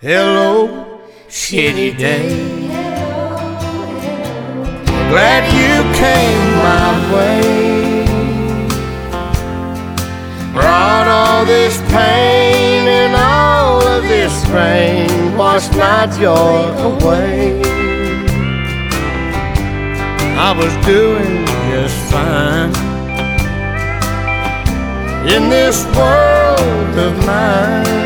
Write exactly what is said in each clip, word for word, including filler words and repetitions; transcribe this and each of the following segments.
Hello, shitty day. Glad you came my way. Brought all this pain and all of this rain, washed my joy away. I was doing just fine in this world of mine.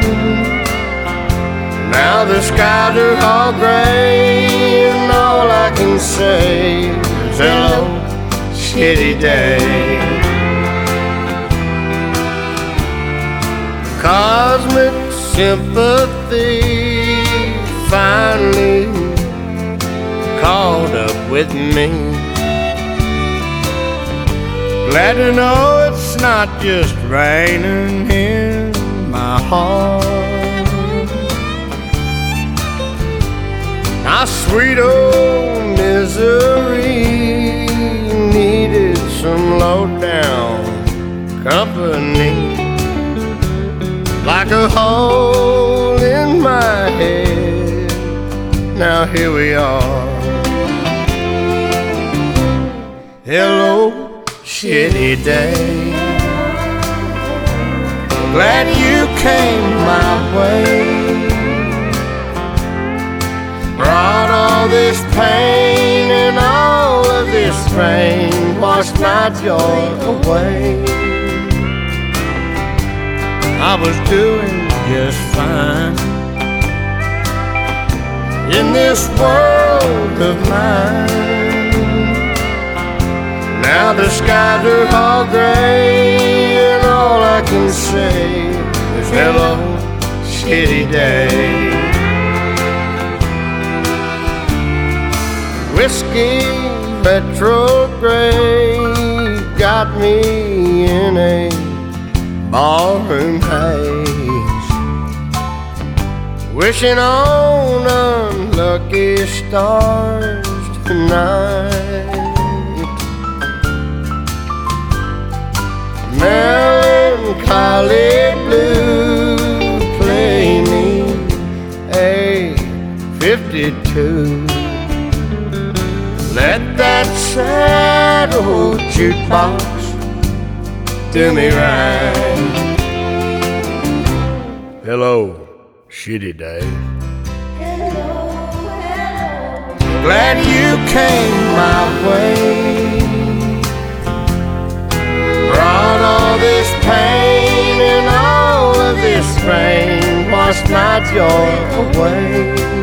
Now the skies are all gray, and all I can say is hello, shitty day. Cosmic sympathy finally caught up with me. Glad to know it's not just raining in my heart. My sweet old misery needed some low-down company. Like a hole in my head, now here we are. Hello, shitty day. Glad you came my way. Brought all this pain and all of this rain, washed my joy away. I was doing just fine in this world of mine. Now the skies are all gray, and all I can say is hello, shitty day. Whiskey retrograde got me in a ballroom haze, wishing on unlucky stars tonight. Melancholy blue, play me a fifty-two. Let that sad old jukebox do me right. Hello, shitty day. Hello, hello. Glad you came my way. Brought all this pain and all of this rain, washed my joy away.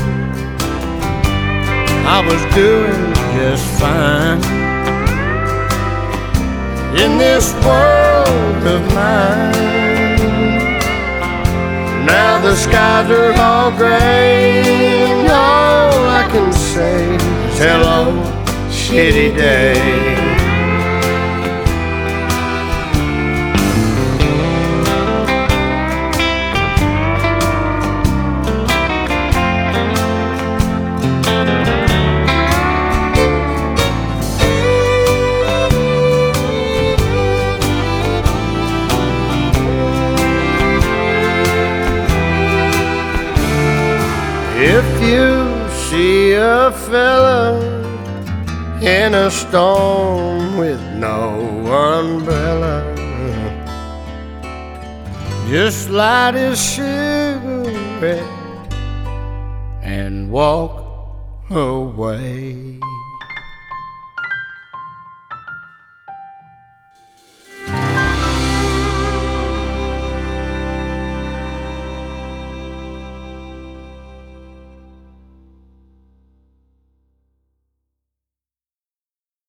I was doing just fine in this world of mine. Now the skies are all gray, and all I can say is hello, shitty day. If you see a fella in a storm with no umbrella, just light his cigarette and walk away.